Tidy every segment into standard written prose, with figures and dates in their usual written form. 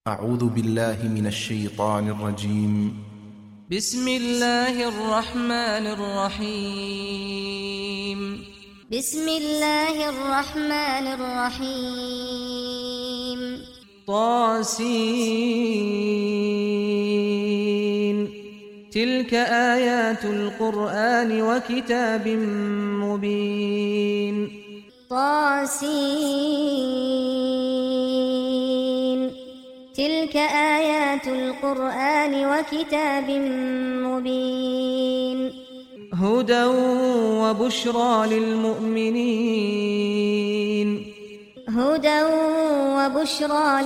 أعوذ بالله من الشيطان الرجيم. بسم الله الرحمن الرحيم. بسم الله الرحمن الرحيم. طاسين. تلك آيات القرآن وكتاب مبين. طاسين. تلك آيات القرآن وكتاب مبين. هدى وبشرى للمؤمنين. هدى وبشرى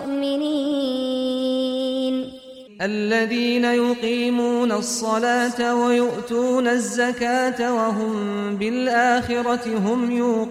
للمؤمنين الذين يقيمون الصلاة ويؤتون الزكاة وهم بالآخرة هم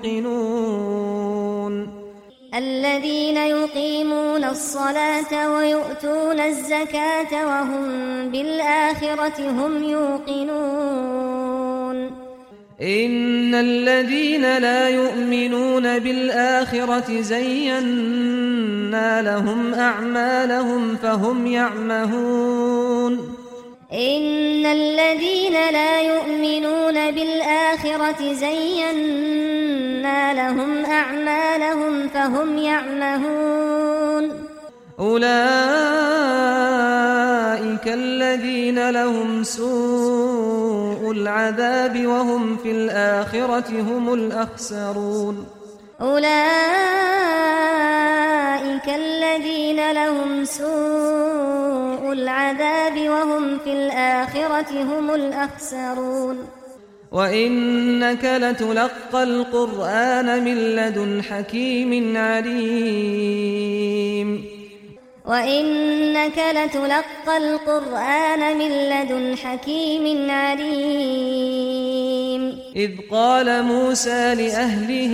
يوقنون. الذين يقيمون الصلاة ويؤتون الزكاة وهم بالآخرة هم يوقنون. إن الذين لا يؤمنون بالآخرة زينا لهم أعمالهم فهم يعمهون. إن الذين لا يؤمنون بالآخرة زينا لهم أعمالهم فهم يعمهون. أولئك الذين لهم سوء العذاب وهم في الآخرة هم الأخسرون. أولئك الذين لهم سوء العذاب وهم في الآخرة هم الأخسرون. وإنك لتلقى القرآن من لدن حكيم عليم. وإنك لتلقى القرآن من لدن حكيم عليم. إذ قال موسى لأهله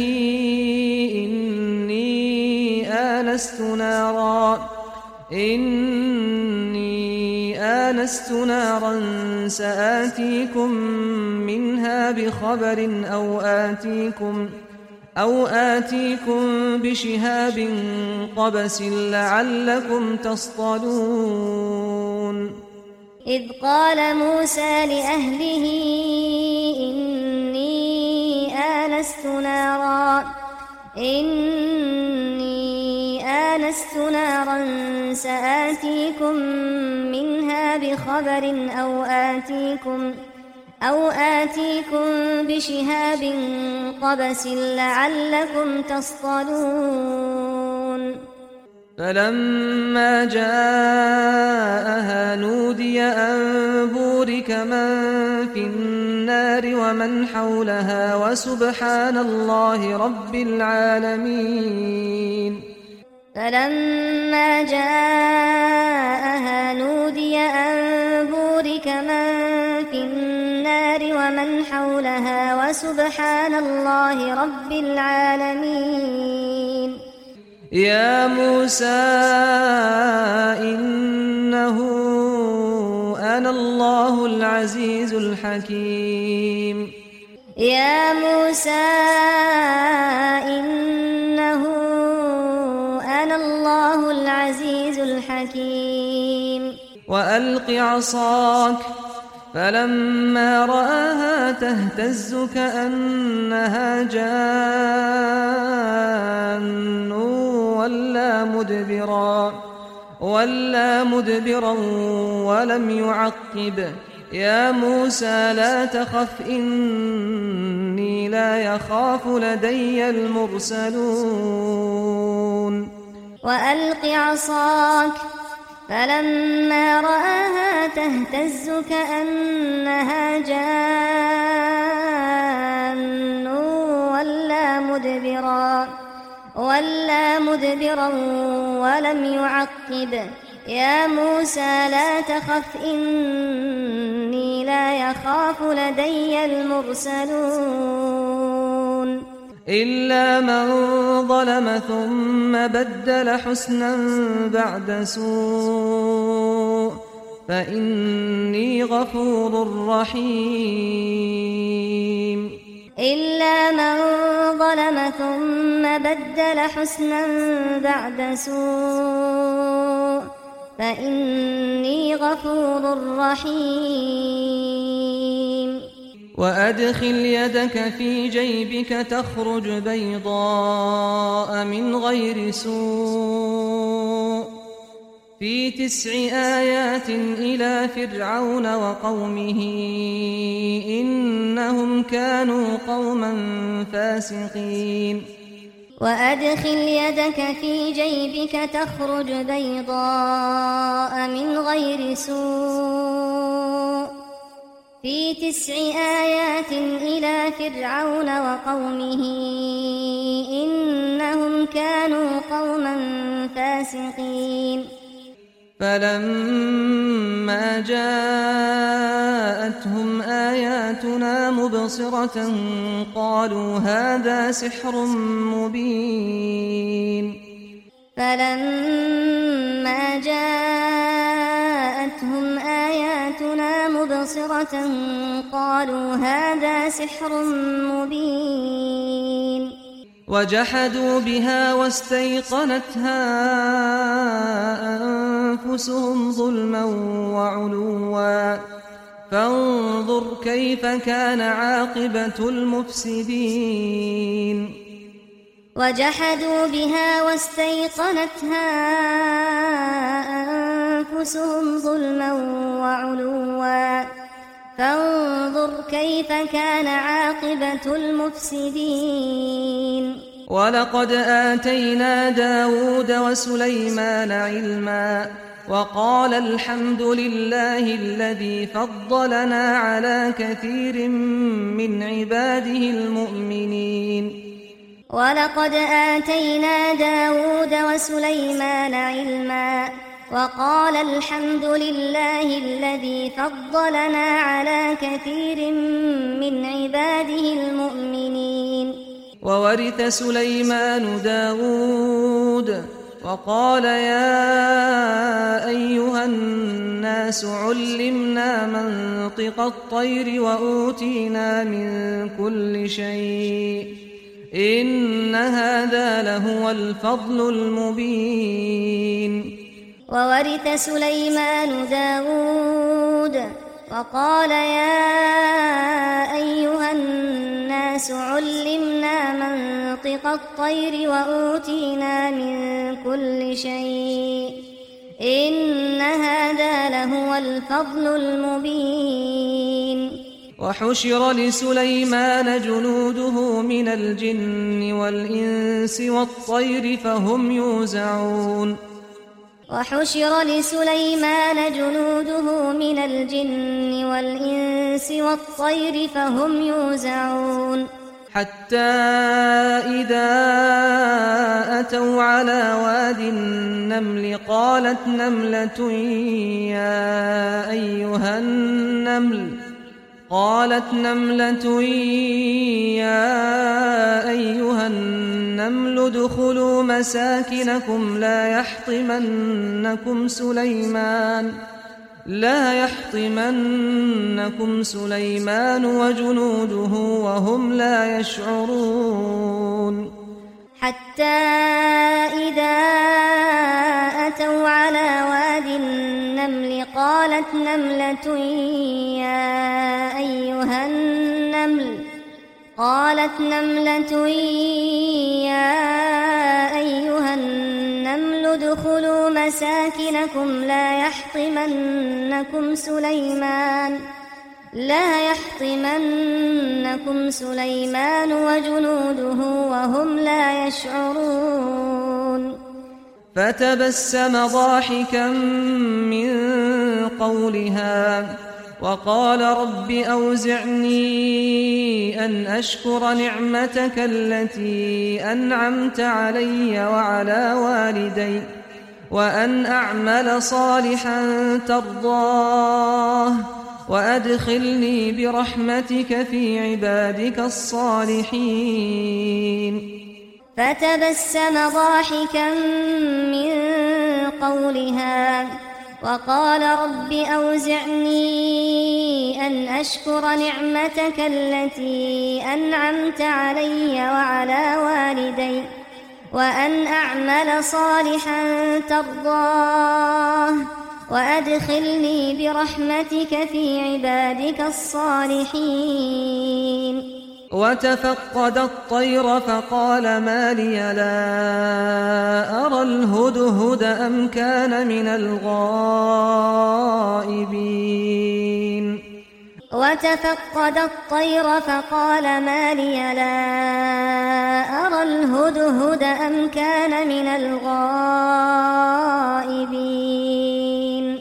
إني آنست نارا سآتيكم منها بخبر أو آتيكم بشهاب قبس لعلكم تصطلون. إذ قال موسى لأهله إني آنست نارا سآتيكم منها بخبر أو آتيكم بشهاب قبس لعلكم تصطلون. فلما جاءها نودي أن بورك من في النار ومن حولها وسبحان الله رب العالمين. فلما جاءها نودي أن بورك من في النار ومن حولها وسبحان الله رب العالمين. يا موسى إنه أنا الله العزيز الحكيم. يا موسى إنه أنا الله العزيز الحكيم. وألق عصاك فلما رآها تهتز كأنها جان ولا مدبرا ولم يعقب. يا موسى لا تخف إني لا يخاف لدي المرسلون. وألق عصاك فلما رآها تهتز كأنها جان ولا مدبرا ولم يعقب. يا موسى لا تخف إني لا يخاف لدي المرسلون. إلا من ظلم ثم بدل حسنا بعد سوء فإني غفور رحيم. إلا من ظلم ثم بدل حسنا بعد سوء فإني غفور رحيم وأدخل يدك في جيبك تخرج بيضاء من غير سوء في 9 آيات إلى فرعون وقومه إنهم كانوا قوما فاسقين وأدخل يدك في جيبك تخرج بيضاء من غير سوء في 9 آيات إلى فرعون وقومه إنهم كانوا قوما فاسقين فلما جاءتهم آياتنا مبصرة قالوا هذا سحر مبين فلما جاءتهم آياتنا مبصرة قالوا هذا سحر مبين وجحدوا بها واستيقنتها أنفسهم ظلما وعلوا فانظر كيف كان عاقبة المفسدين وجحدوا بها واستيقنتها أنفسهم ظلما وعلوا فانظر كيف كان عاقبة المفسدين ولقد آتينا داود وسليمان علما وقال الحمد لله الذي فضلنا على كثير من عباده المؤمنين ولقد آتينا داود وسليمان علما وقال الحمد لله الذي فضلنا على كثير من عباده المؤمنين وورث سليمان داود وقال يا أيها الناس علمنا منطق الطير وأوتينا من كل شيء إن هذا لهو الفضل المبين وورث سليمان داود وقال يا أيها الناس علمنا منطق الطير وأوتينا من كل شيء إن هذا لهو الفضل المبين وحشر لسليمان جنوده من الجن والإنس والطير فهم يوزعون وحشر لسليمان جنوده من الجن والإنس والطير فهم يوزعون حتى إذا أتوا على واد النمل قالت نملة يا أيها النمل ادخلوا مساكنكم لا يحطمنكم سليمان وجنوده وهم لا يشعرون حتى إذا أتوا على واد النمل قالت نملة يا أيها النمل ادخلوا مساكنكم لا يحطمنكم سليمان وجنوده وهم لا يشعرون فتبسم ضاحكا من قولها وقال رب أوزعني أن أشكر نعمتك التي أنعمت علي وعلى والدي وأن أعمل صالحا ترضاه وأدخلني برحمتك في عبادك الصالحين فتبسم ضاحكا من قولها وقال رب أوزعني أن أشكر نعمتك التي أنعمت علي وأن أعمل صالحا ترضاه وأدخلني برحمتك في عبادك الصالحين. وتفقد الطير فقال ما لي لا أرى الهدهد أم كان من الغائبين. وتفقد الطير فقال ما لي لا أرى الهدهد أم كان من الغائبين.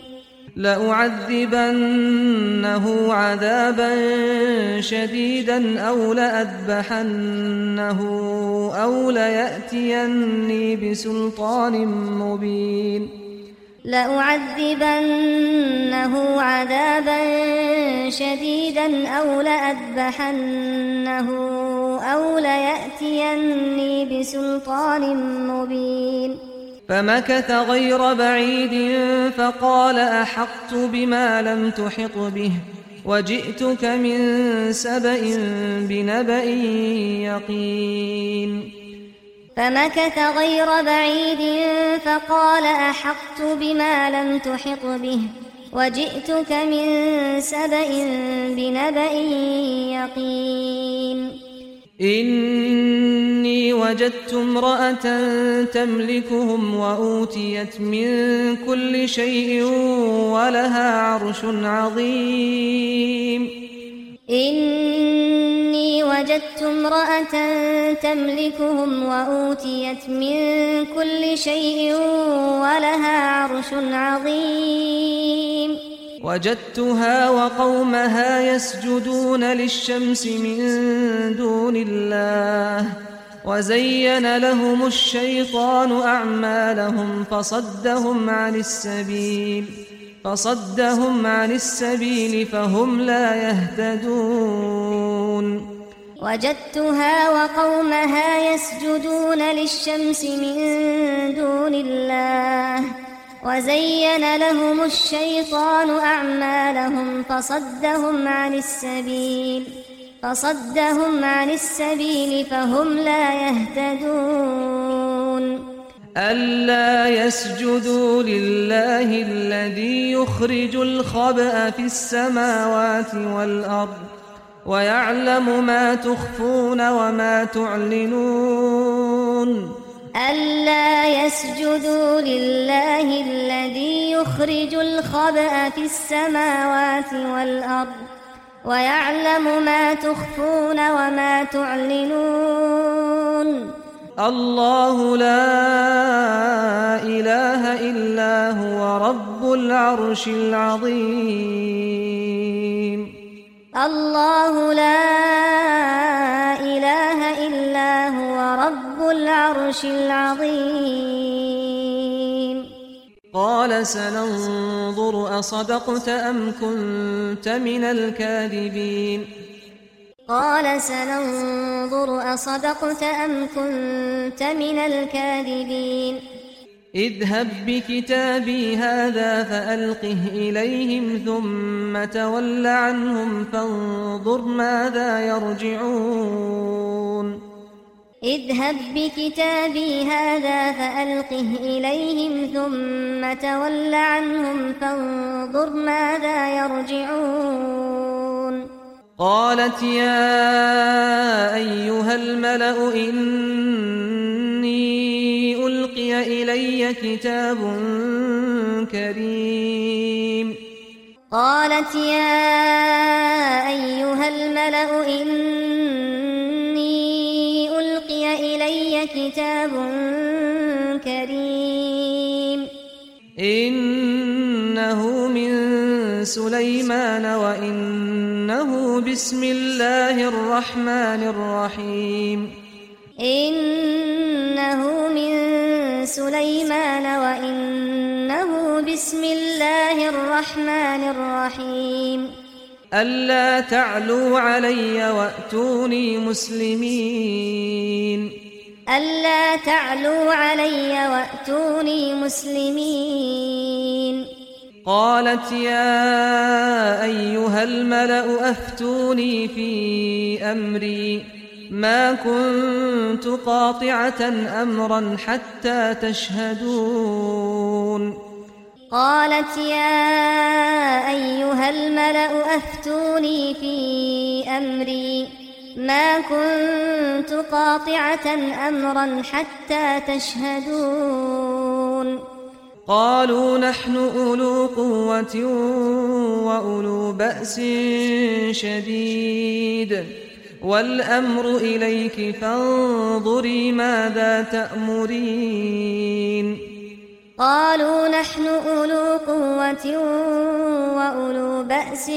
لأعذبنه عذابا شديدا أو لأذبحنه أو ليأتيني بسلطان مبين. لأعذبنه عذابا شديدا أو لأذبحنه أو ليأتيني بسلطان مبين. فمكث غير بعيد فقال أحطت بما لم تحط به وجئتك من سبأ بنبأ يقين. فمكث غير بعيد فقال أحطت بما لم تحط به وجئتك من سبأ بنبأ يقين. إني وجدت امرأة تملكهم وأوتيت من كل شيء ولها عرش عظيم. إني وجدت امرأة تملكهم وأوتيت من كل شيء ولها عرش عظيم. وجدتها وقومها يسجدون للشمس من دون الله وزين لهم الشيطان أعمالهم فصدهم عن السبيل فهم لا يهتدون. وجدتها وقومها يسجدون للشمس من دون الله وزين لهم الشيطان أعمالهم فصدهم عن السبيل فهم لا يهتدون. ألا يسجدوا لله الذي يخرج الخبأ في السماوات والأرض ويعلم ما تخفون وما تعلنون. ألا يسجدوا لله الذي يخرج الخبأ في السماوات والأرض ويعلم ما تخفون وما تعلنون. الله لا إله إلا هو رب العرش العظيم. الله لا إله إلا هو رب العرش العظيم. قال سننظر أصدقت أم كنت من الكاذبين. قال سننظر أصدقت أم كنت من الكاذبين. اذهب بكتابي هذا فألقه إليهم ثم تول عنهم فانظر ماذا يرجعون. اذهب بكتابي هذا فألقه إليهم ثم تول عنهم فانظر ماذا يرجعون. قالت يا أيها الملأ إني ألقي إلي كتاب كريم. قالت يا أيها الملأ إني ألقي إلي كتاب كريم. إنه من سليمان وإنه بسم الله الرحمن الرحيم. إنه من سليمان وإنه بسم الله الرحمن الرحيم. ألا تعلوا علي وأتوني مسلمين. ألا تعلوا علي وأتوني مسلمين. قالت يا أيها الملأ أفتوني في أمري ما كنت قاطعة أمرا حتى تشهدون قالت يا أيها الملأ أفتوني في أمري ما كنت قاطعة أمرا حتى تشهدون قالوا نحن أولو قوة وأولو بأس شديد والأمر إليك فانظري ماذا تأمرين قالوا نحن أولو قوة وأولو بأس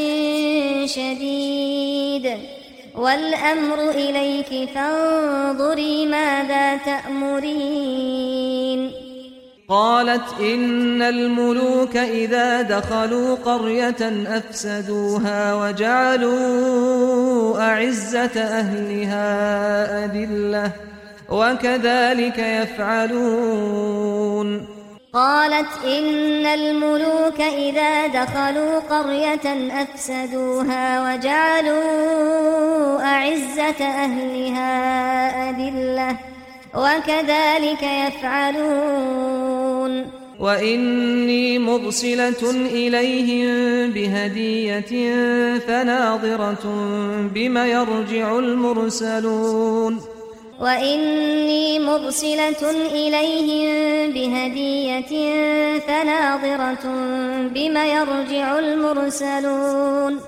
شديد والأمر إليك فانظري ماذا تأمرين قالت إن الملوك إذا دخلوا قرية أفسدوها وجعلوا أعزة أهلها أذلة وكذلك يفعلون قالت إن الملوك إذا دخلوا قرية أفسدوها وجعلوا أعزة أهلها أذلة وكذلك يفعلون وإني مرسلة إليهم بهدية فناظرة بما يرجع المرسلون وإني مرسلة إليهم بهدية فناظرة بما يرجع المرسلون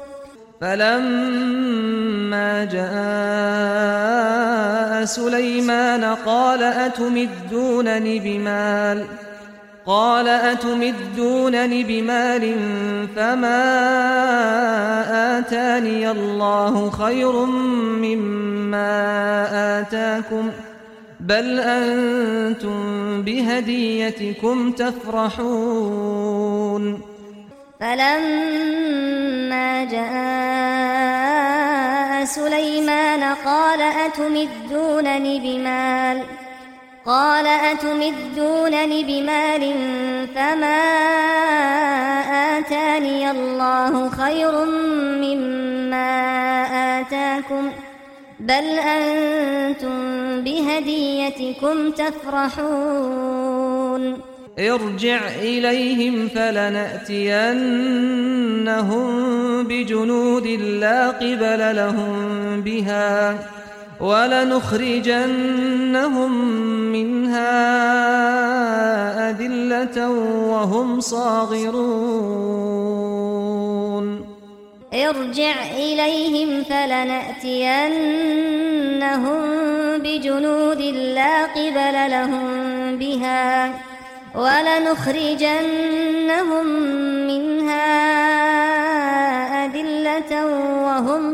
فلما جاء سليمان قال أتمدونني بمال فما آتاني الله خير مما آتاكم بل أنتم بهديتكم تفرحون فلما جاء سليمان قال أتمدونني بمال فما آتاني الله خير مما آتاكم بل أنتم بهديتكم تفرحون ارجع إليهم فلنأتينهم بجنود لا قبل لهم بها ولنخرجنهم منها أذلة وهم صاغرون ارجع إليهم فلنأتينهم بجنود لا قبل لهم بها ولنخرجنهم منها أذلة وهم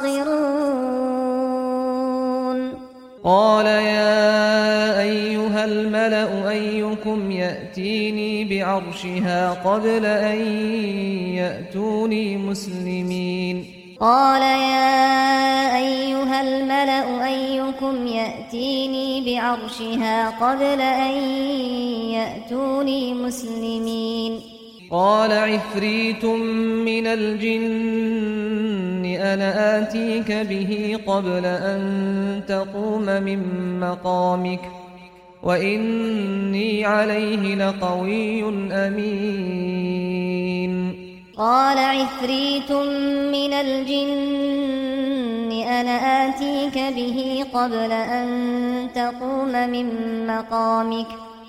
صاغرون قال يا أيها الملأ أيكم يأتيني بعرشها قبل أن يأتوني مسلمين قال يا أيها الملأ أيكم يأتيني بعرشها قبل أن يأتوني مسلمين قال عفريت من الجن أنا آتيك به قبل أن تقوم من مقامك وإني عليه لقوي أمين قال عفريت من الجن أنا آتيك به قبل أن تقوم من مقامك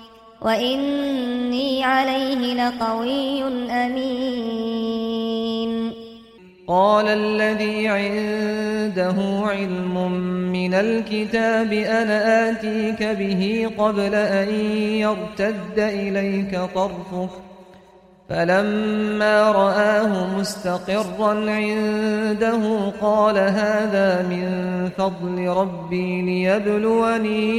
وإني عليه لقوي أمين قال الذي عنده علم من الكتاب أنا آتيك به قبل أن يرتد إليك طرفك فلما رآه مستقرا عنده قال هذا من فضل ربي ليبلوني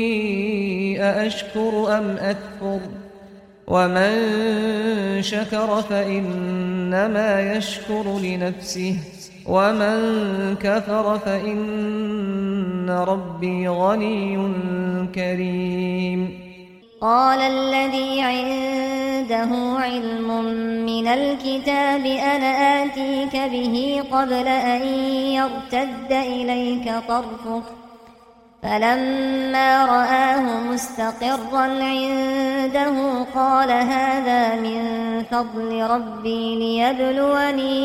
أأشكر أم أكفر ومن شكر فإنما يشكر لنفسه ومن كفر فإن ربي غني كريم قال الذي عنده عنده علم من الكتاب أنا آتيك به قبل أن يرتد إليك طرفك فلما رآه مستقرا عنده قال هذا من فضل ربي ليبلوني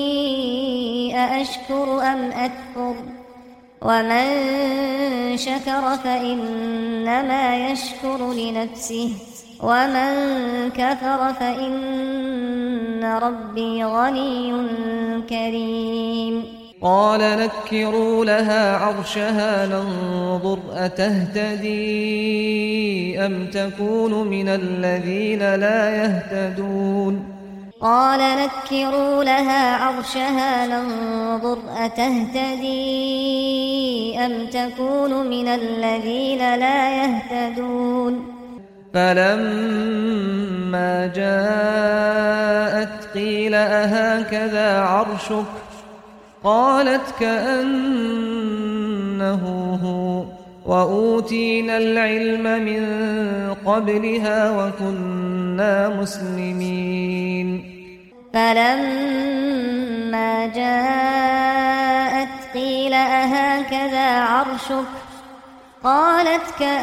أأشكر أم أكفر ومن شكر فإنما يشكر لنفسه ومن كفر فإن ربي غني كريم قال نكروا لها عرشها ننظر أتهتدي أم تكون من الذين لا يهتدون قال نكروا لها عرشها ننظر أتهتدي أم تكون من الذين لا يهتدون فلما جاءت قيل أهكذا عرشك قالت كأنه هو وأوتينا العلم من قبلها وكنا مسلمين فلما جاءت قيل أهكذا عرشك قالت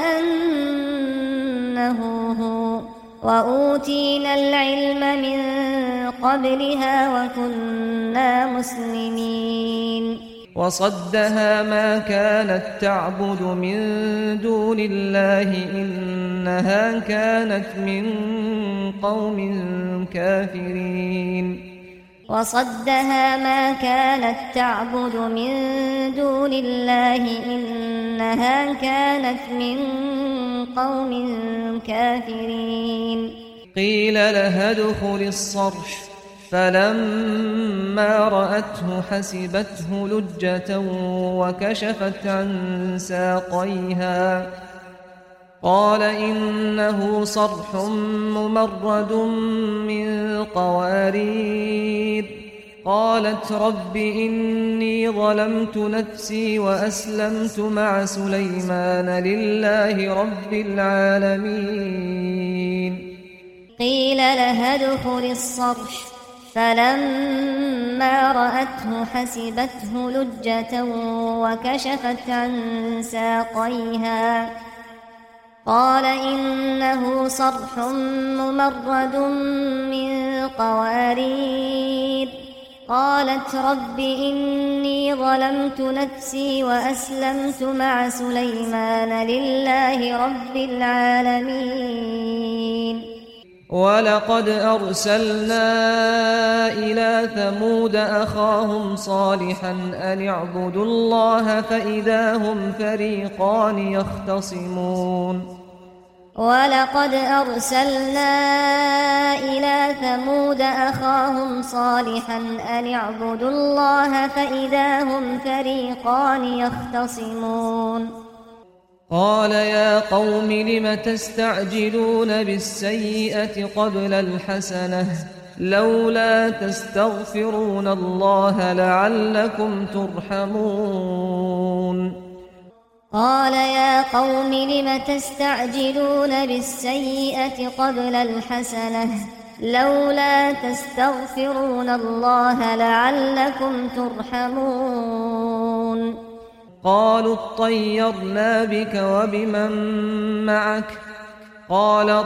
كأنه هو وأوتينا العلم من قبلها وكنا مسلمين وصدها ما كانت تعبد من دون الله إنها كانت من قوم كافرين وصدها ما كانت تعبد من دون الله إنها كانت من قوم كافرين قيل لها ادخل الصرح فلما رأته حسبته لجة وكشفت عن ساقيها قال إنه صرح ممرد من قوارير قالت رب إني ظلمت نفسي وأسلمت مع سليمان لله رب العالمين قيل لها ادخل الصرح فلما رأته حسبته لجة وكشفت عن ساقيها قال إنه صرح ممرد من قوارير قالت رب إني ظلمت نفسي وأسلمت مع سليمان لله رب العالمين ولقد أرسلنا إلى ثمود أخاهم صالحا أن اعبدوا الله فإذا هم فريقان يختصمون ولقد أرسلنا إلى ثمود أخاهم صالحا أن اعبدوا الله فإذا هم فريقان يختصمون قال يا قوم لم تستعجلون بالسيئة قبل الحسنة لولا تستغفرون الله لعلكم ترحمون قال يا قوم لم تستعجلون بالسيئة قبل الحسنة لولا تستغفرون الله لعلكم ترحمون قالوا اطيرنا بك وبمن معك قال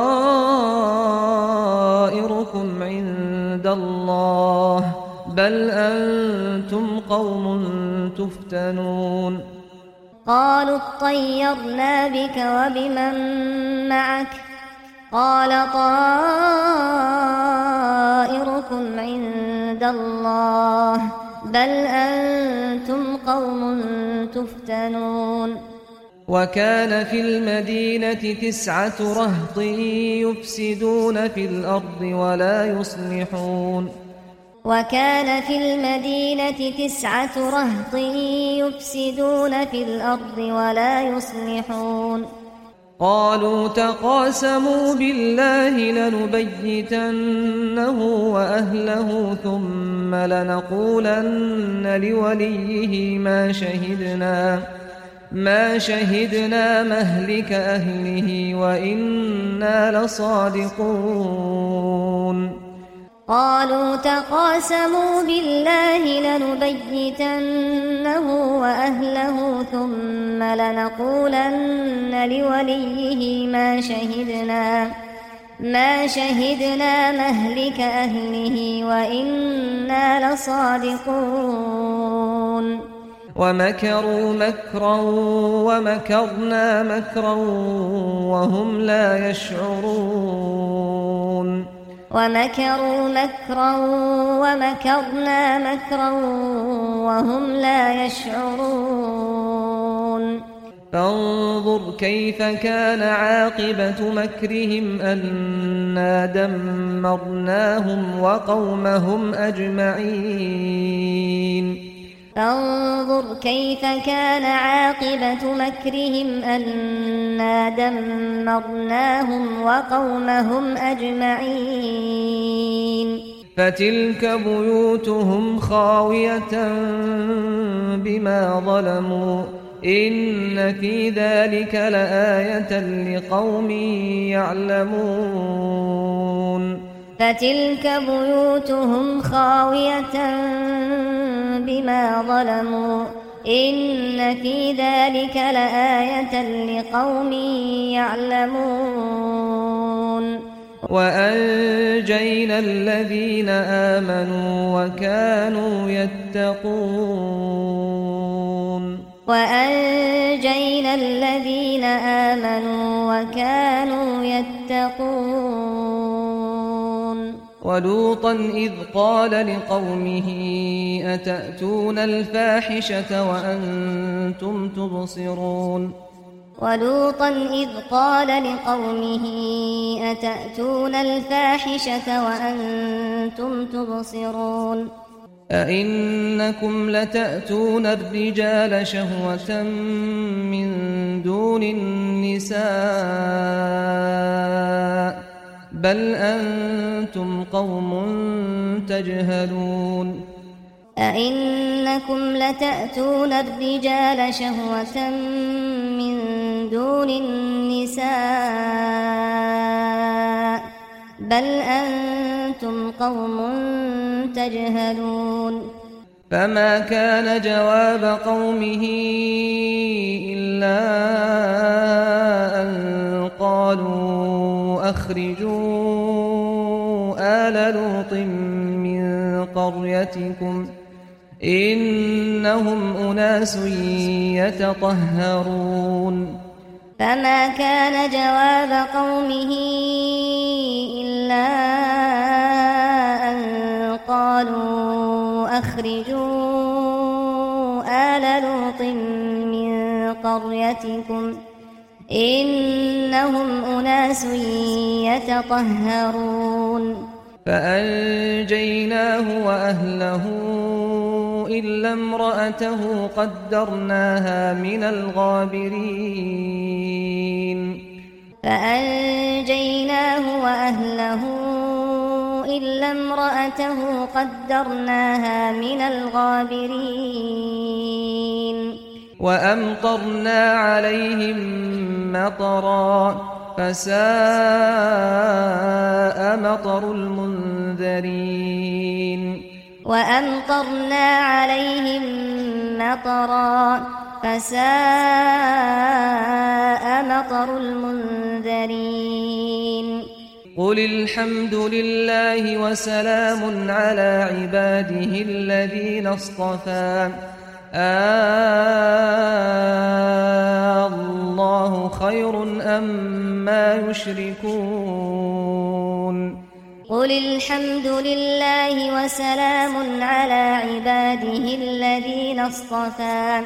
طائركم عند الله بل أنتم قوم تفتنون قالوا اطيرنا بك وبمن معك قال طائركم عند الله بل أنتم قوم تفتنون وكان في المدينة 9 رهط يفسدون في الأرض ولا يصلحون وكان في المدينة 9 رهط يفسدون في الأرض ولا يصلحون قالوا تقاسموا بالله لنبيتنه وأهله ثم لنقولن لوليه ما شهدنا ما شهدنا مهلك أهله وإنا لصادقون قالوا تقاسموا بالله لنبيتنه وأهله ثم لنقولن لوليه ما شهدنا مهلك أهله وإنا لصادقون ومكروا مكرا ومكرنا مكرا وهم لا يشعرون ومكروا مكرا ومكرنا مكرا وهم لا يشعرون فانظر كيف كان عاقبة مكرهم أنا دمرناهم وقومهم أجمعين فانظر كيف كان عاقبة مكرهم أنا دمرناهم وقومهم أجمعين فتلك بيوتهم خاوية بما ظلموا إن في ذلك لآية لقوم يعلمون فتلك بيوتهم خاوية بما ظلموا إن في ذلك لآية لقوم يعلمون وأنجينا الذين آمنوا وكانوا يتقون وأنجينا الذين آمنوا وكانوا يتقون ولوطا إذ قال لقومه أتأتون الفاحشة وأنتم تبصرون ولوطا إذ قال لقومه أتأتون الفاحشة وأنتم تبصرون أئنكم لتأتون الرجال شهوة من دون النساء بل أنتم قوم تجهلون أئنكم لتأتون الرجال شهوة من دون النساء بل أنتم قوم تجهلون فما كان جواب قومه إلا أن قالوا أخرجوا آل لوط من قريتكم إنهم أناس يتطهرون فما كان جواب قومه إلا أن قالوا أخرجوا آل لوط من قريتكم إنهم أناس يتطهرون فأنجيناه وأهله إلا امرأته قدرناها من الغابرين فأنجيناه وأهله إلا امرأته قدرناها من الغابرين وأمطرنا عليهم مطرا فساء مطر المنذرين وأمطرنا عليهم مطرا فساء مطر المنذرين قل الحمد لله وسلام على عباده الذين اصطفى الله خير أما يشركون قل الحمد لله وسلام على عباده الذين اصطفى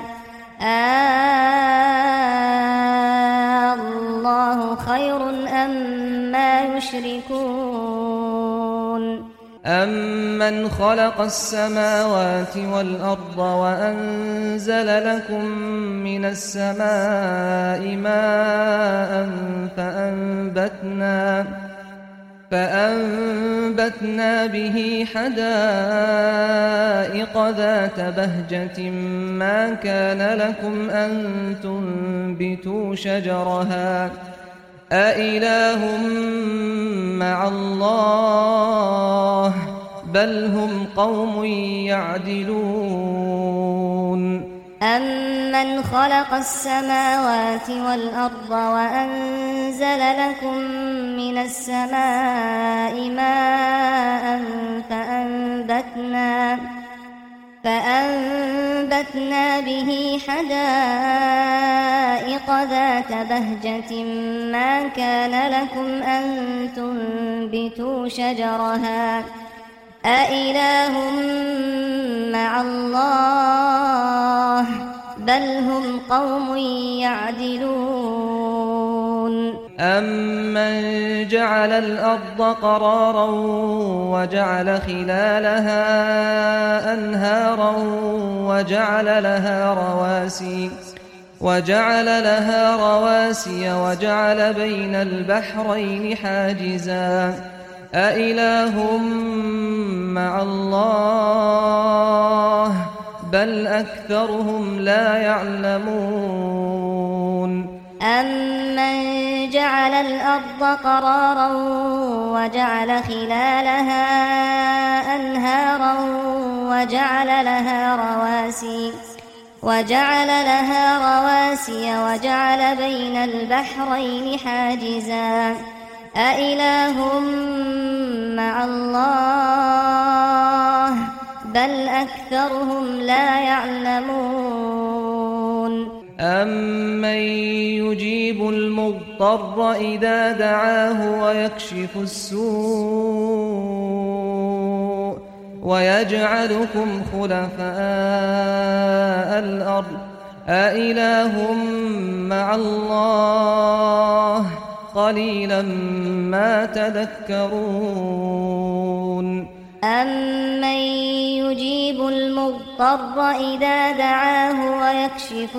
الله خير أما يشركون أمن خلق السماوات والأرض وأنزل لكم من السماء ماء فأنبتنا به حدائق ذات بهجة ما كان لكم أن تنبتوا شجرها أإله مع الله بل هم قوم يعدلون أَمَّنْ خَلَقَ السَّمَاوَاتِ وَالْأَرْضَ وَأَنزَلَ لَكُم مِّنَ السَّمَاءِ مَاءً فَأَنبَتْنَا بِهِ حَدَائِقَ ذَاتَ بَهْجَةٍ مَّا كَانَ لَكُمْ أَن تُنبِتُوا شَجَرَهَا أَإِلَٰهٌ مَّعَ اللَّهِ بَلْ هُمْ قَوْمٌ يَعْدِلُونَ أَمَّنْ جَعَلَ الْأَرْضَ قَرَارًا وَجَعَلَ خِلَالَهَا أَنْهَارًا وَجَعَلَ لَهَا رَوَاسِيَ وَجَعَلَ بَيْنَ الْبَحْرَيْنِ حَاجِزًا أَإِلَٰهٌ مَّعَ اللَّهِ بَلْ أَكْثَرُهُمْ لا يَعْلَمُونَ أَمَّنْ جَعَلَ الْأَرْضَ قَرَارًا وَجَعَلَ خِلَالَهَا أَنْهَارًا وَجَعَلَ لَهَا رَوَاسِيَ وَجَعَلَ بَيْنَ الْبَحْرَيْنِ حَاجِزًا أَإِلَٰهٌ مَّعَ اللَّهِ بَلْ أَكْثَرُهُمْ لا يَعْلَمُونَ أَمَّن يُجِيبُ الْمُضْطَرَّ إِذَا دَعَاهُ وَيَكْشِفُ السُّوءَ وَيَجْعَلُكُمْ خُلَفَاءَ الْأَرْضِ أَإِلَٰهٌ مَّعَ اللَّهِ قَلِيلًا مَّا تَذَكَّرُونَ أَمَّن يُجِيبُ الْمُضْطَرَّ إِذَا دَعَاهُ وَيَكْشِفُ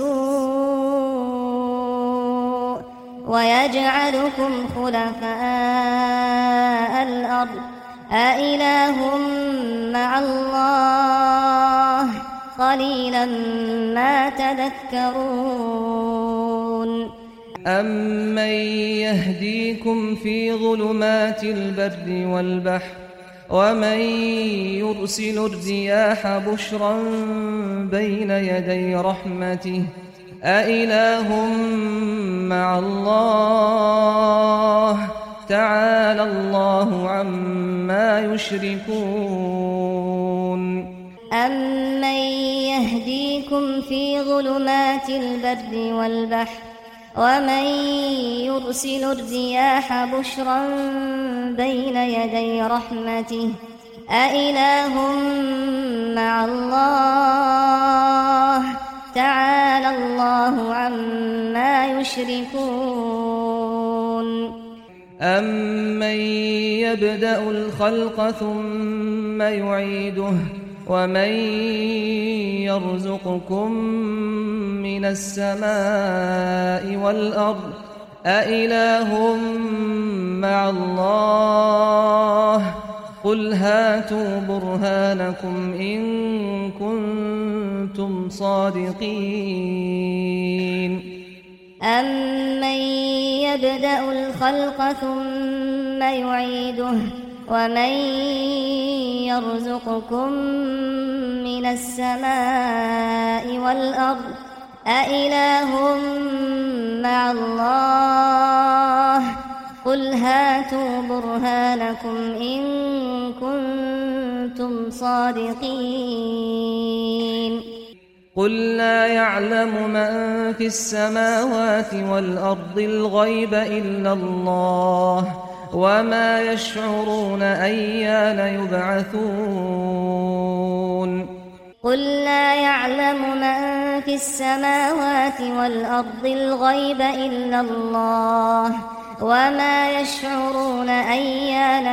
السُّوءَ وَيَجْعَلُكُمْ خُلَفَاءَ الْأَرْضِ أَإِلَٰهٌ مَّعَ اللَّهِ قَلِيلًا مَّا تَذَكَّرُونَ أَمَّن يَهْدِيكُمْ فِي ظُلُمَاتِ الْبَرِّ وَالْبَحْرِ وَمَن يُرْسِلُ الرِّيَاحَ بُشْرًا بَيْنَ يَدَيْ رَحْمَتِهِ أَإِلَٰهٌ مَّعَ اللَّهِ تَعَالَى اللَّهُ عَمَّا يُشْرِكُونَ أَمَّن يَهْدِيكُمْ فِي ظُلُمَاتِ الْبَرِّ وَالْبَحْرِ وَمَن يُرْسِلُ الرِّيَاحَ بُشْرًا بَيْنَ يَدَيْ رَحْمَتِهِ أَإِلَٰهٌ مَّعَ اللَّهِ تَعَالَى اللَّهُ عَمَّا يُشْرِكُونَ أَمَّن يَبْدَأُ الْخَلْقَ ثُمَّ يُعِيدُهُ وَمَن يَرْزُقُكُم مِّنَ السَّمَاءِ وَالْأَرْضِ أَإِلَٰهٌ مَّعَ اللَّهِ قُلْ هَاتُوا بُرْهَانَكُمْ إِن كُنتُمْ صَادِقِينَ أَمَّن يَبْدَأُ الْخَلْقَ ثُمَّ يُعِيدُهُ وَمَن يَرْزُقُكُم مِّنَ السَّمَاءِ وَالْأَرْضِ أَإِلَٰهٌ مَّعَ اللَّهِ قُلْ هَاتُوا بُرْهَانَكُمْ إِن كُنتُمْ صَادِقِينَ قُل لَّا يَعْلَمُ مَن فِي السَّمَاوَاتِ وَالْأَرْضِ الْغَيْبَ إِلَّا اللَّهُ وَمَا يَشْعُرُونَ أَيَّانَ يُبْعَثُونَ قُل لَّا يَعْلَمُ مَن فِي السَّمَاوَاتِ وَالْأَرْضِ الْغَيْبَ إِلَّا اللَّهُ وَمَا يَشْعُرُونَ أَيَّانَ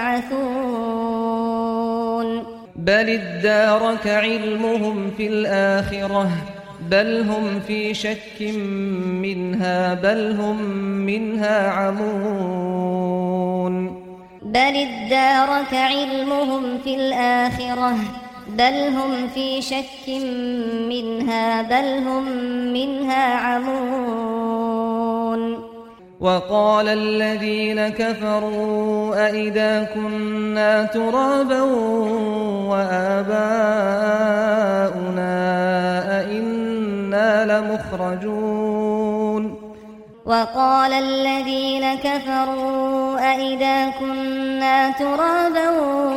يُبْعَثُونَ بَلِ ادَّارَكَ عِلْمُهُمْ فِي الْآخِرَةِ بَلْ هُمْ فِي شَكٍّ مِّنْهَا بَلْ هُمْ مِنْهَا عَمُونَ بل ادارك علمهم في الآخرة بل هم في شك منها بل هم منها عمون وقال الذين كفروا أئذا كنا ترابا وآباؤنا أئنا لمخرجون وقال الذين كفروا أئذا كنا ترابا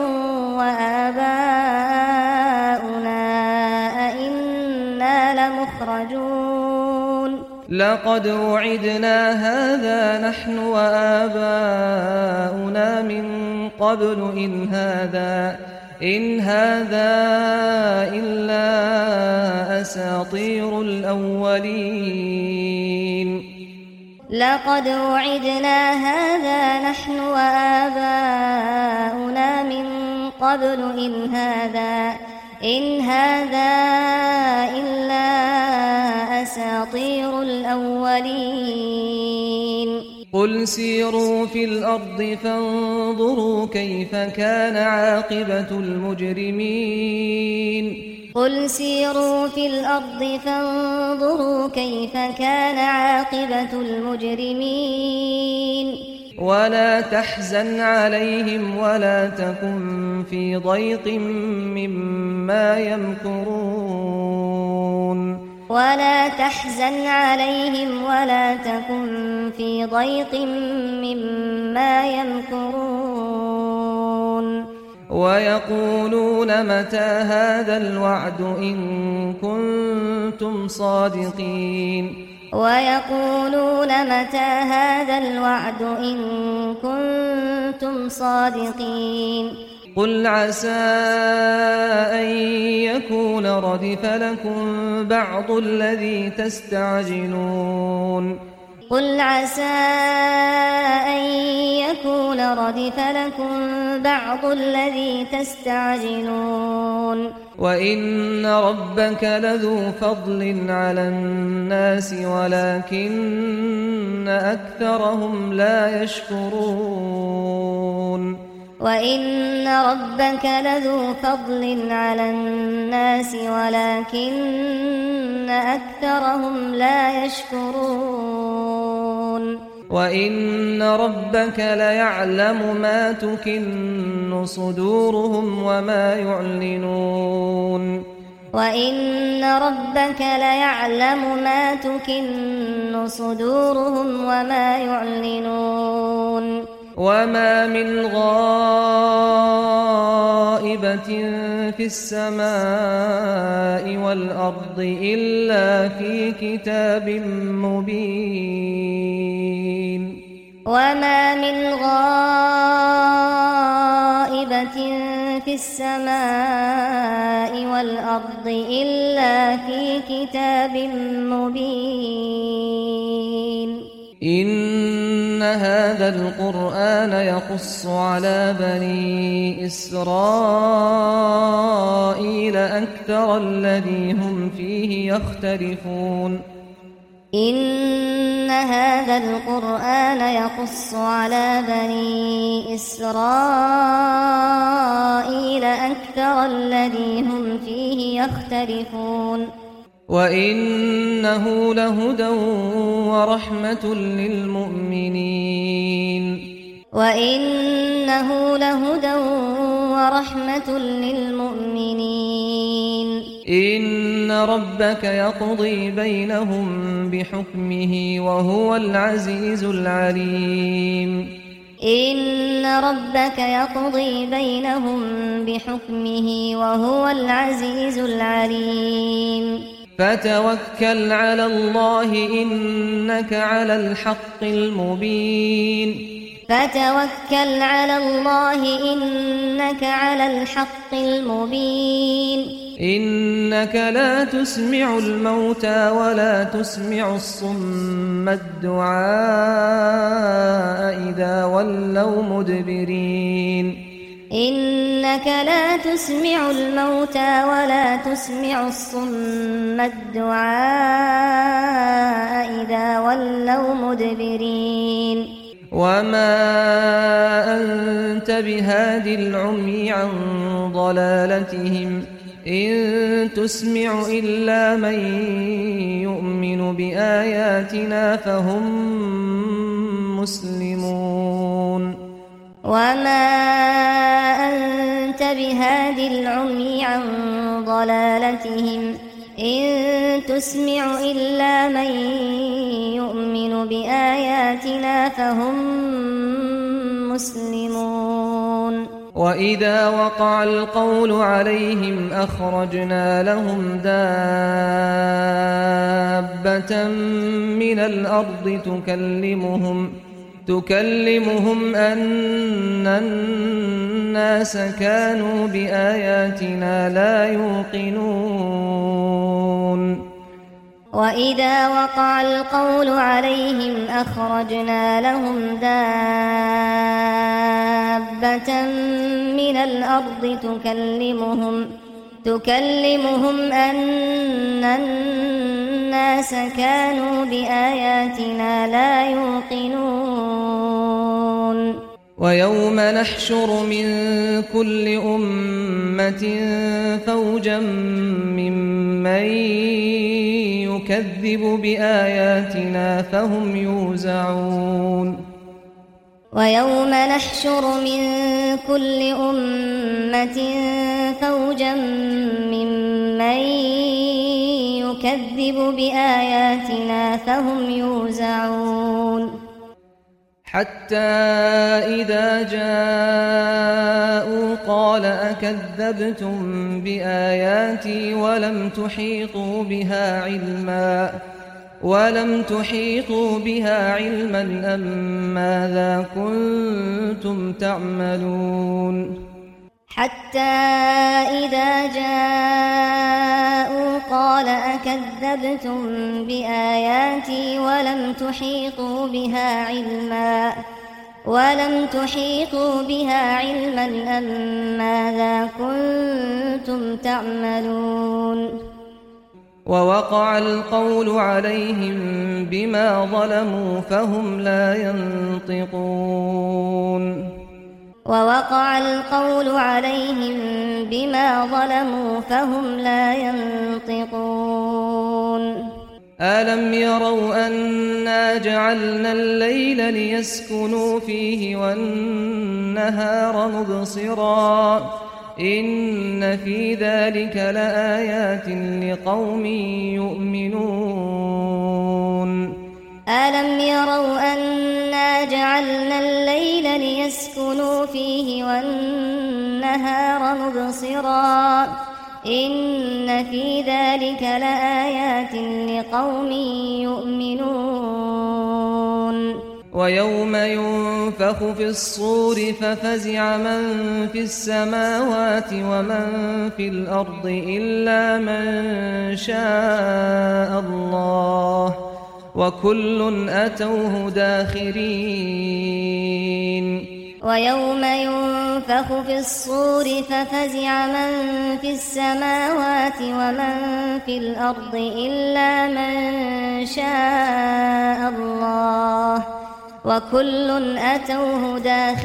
وآباؤنا أئنا لمخرجون لقد وعدنا هذا نحن وآباؤنا من قبل إن هذا إلا أساطير الأولين لقد وعدنا هذا نحن وآباؤنا من قبل إن هذا إلا أساطير الأولين قل سيروا في الأرض فانظروا كيف كان عاقبة المجرمين قل سيروا في الأرض فانظروا كيف كان عاقبة المجرمين ولا تحزن عليهم ولا تكن في ضيق مما يمكرون ولا تحزن عليهم ولا تكن في ضيق مما يمكرون ويقولون متى هذا الوعد إن كنتم صادقين ويقولون متى هذا الوعد إن كنتم صادقين قل عسى أن يكون ردف لكم بعض الذي تستعجلون قل عسى أن يكون ردف لكم بعض الذي تستعجلون وإن ربك لذو فضل على الناس ولكن أكثرهم لا يشكرون وإن ربك لذو فضل على الناس ولكن أكثرهم لا يشكرون وإن ربك ليعلم ما تكن صدورهم وما يعلنون وإن ربك ليعلم ما تكن صدورهم وما يعلنون وما من غائبة في السماء والأرض إلا في كتاب مبين وما من غائبة في السماء والأرض إلا في كتاب مبين إن هذا القرآن يقص على بني إسرائيل أكثر الذي هم فيه يختلفون إن هذا القرآن يقص على بني إسرائيل أكثر الذي هم فيه يختلفون وإنه لهدى ورحمة للمؤمنين وإنه لهدى ورحمة للمؤمنين إن ربك يقضي بينهم بحكمه وهو العزيز العليم إن ربك يقضي بينهم بحكمه وهو العزيز العليم فتوكل على الله إنك على الحق المبين فتوكل على الله إنك على الحق المبين إنك لا تسمع الموتى ولا تسمع الصم الدعاء إذا ولوا مدبرين إنك لا تسمع الموتى ولا تسمع الصم الدعاء إذا ولوا مدبرين وما أنت بهاد العمي عن ضلالتهم إن تسمع إلا من يؤمن بآياتنا فهم مسلمون وما أنت بهاد العمي عن ضلالتهم إن تسمع إلا من يؤمن بآياتنا فهم مسلمون وإذا وقع القول عليهم أخرجنا لهم دابة من الأرض تكلمهم أن الناس كانوا بآياتنا لا يوقنون وإذا وقع القول عليهم أخرجنا لهم دابة من الأرض تكلمهم أن الناس كانوا بآياتنا لا يوقنون ويوم نحشر من كل أمة فوجا ممن يكذب بآياتنا فهم يوزعون ويوم نحشر من كل أمة فوجا ممن يكذب بآياتنا فهم يوزعون حتى إذا جاءوا قال أكذبتم بآياتي ولم تحيطوا بها علما أم ماذا كنتم تعملون حتى إذا جاءوا قال أكذبتم بآياتي ولم تحيطوا بها علما أم ماذا كنتم تعملون ووقع القول عليهم بما ظلموا فهم لا ينطقون ووقع القول عليهم بما ظلموا فهم لا ينطقون ألم يروا أنا جعلنا الليل ليسكنوا فيه والنهار مبصرا إن في ذلك لآيات لقوم يؤمنون ألم يروا أنا جعلنا الليل ليسكنوا فيه والنهار مبصرا إن في ذلك لآيات لقوم يؤمنون ويوم ينفخ في الصور ففزع من في السماوات ومن في الأرض إلا من شاء الله وكل أتوه داخرين ويوم ينفخ في الصور ففزع من في السماوات ومن في الأرض إلا من شاء الله وكل أتوه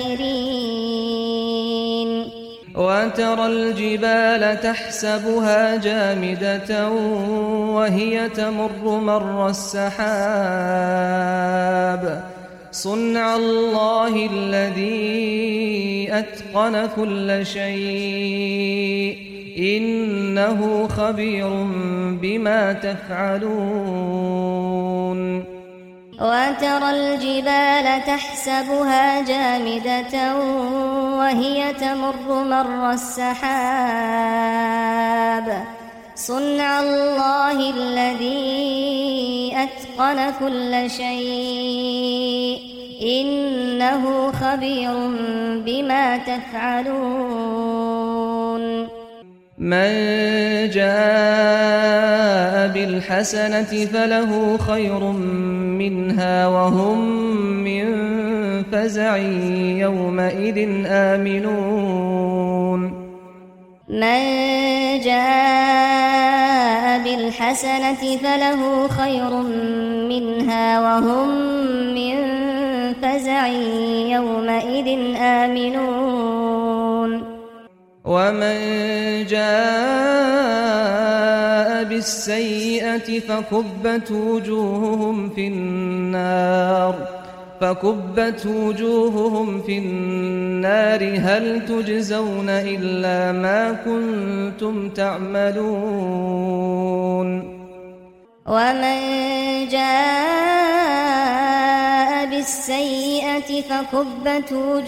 داخرين وترى الجبال تحسبها جامدة وهي تمر مر السحاب صنع الله الذي أتقن كل شيء إنه خبير بما تفعلون وترى الجبال تحسبها جامدة وهي تمر مر السحاب صنع الله الذي أتقن كل شيء إنه خبير بما تفعلون من جاء بالحسنة فله خير منها وهم من فزع يومئذ آمنون من جاء بالحسنة فله خير منها وهم من فزع أسمع يومئذ آمنون ومن جاء بالسيئة فكبت وجوههم في النار هل تجزون إلا ما كنتم تعملون ومن جاء بالسيئة فكبت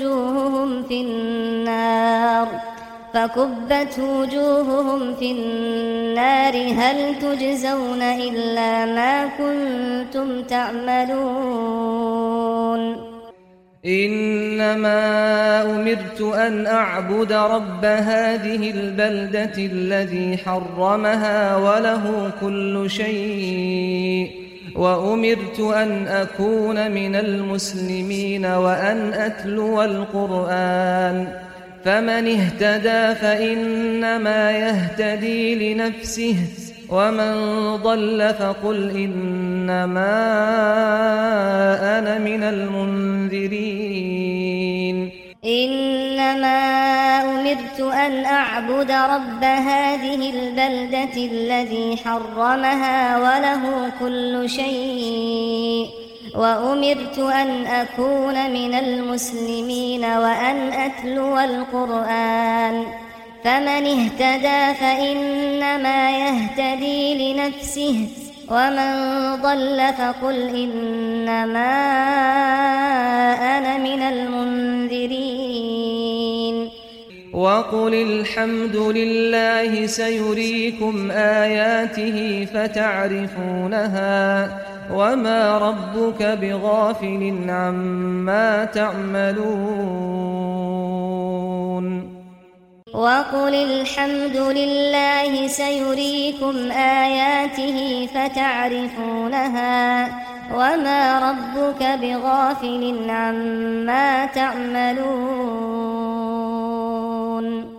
وجوههم في النار هل تجزون إلا ما كنتم تعملون إنما أمرت أن أعبد رب هذه البلدة الذي حرمها وله كل شيء وأمرت أن أكون من المسلمين وأن أتلو القرآن فمن اهتدى فإنما يهتدي لنفسه ومن ضل فقل إنما أنا من المنذرين إنما أمرت أن أعبد رب هذه البلدة الذي حرمها وله كل شيء وأمرت أن أكون من المسلمين وأن أتلو القرآن فمن اهتدى فإنما يهتدي لنفسه ومن ضل فقل إنما أنا من المنذرين وقل الحمد لله سيريكم آياته فتعرفونها وما ربك بغافل عما تعملون وقل الحمد لله سيريكم آياته فتعرفونها وما ربك بغافل عما تعملون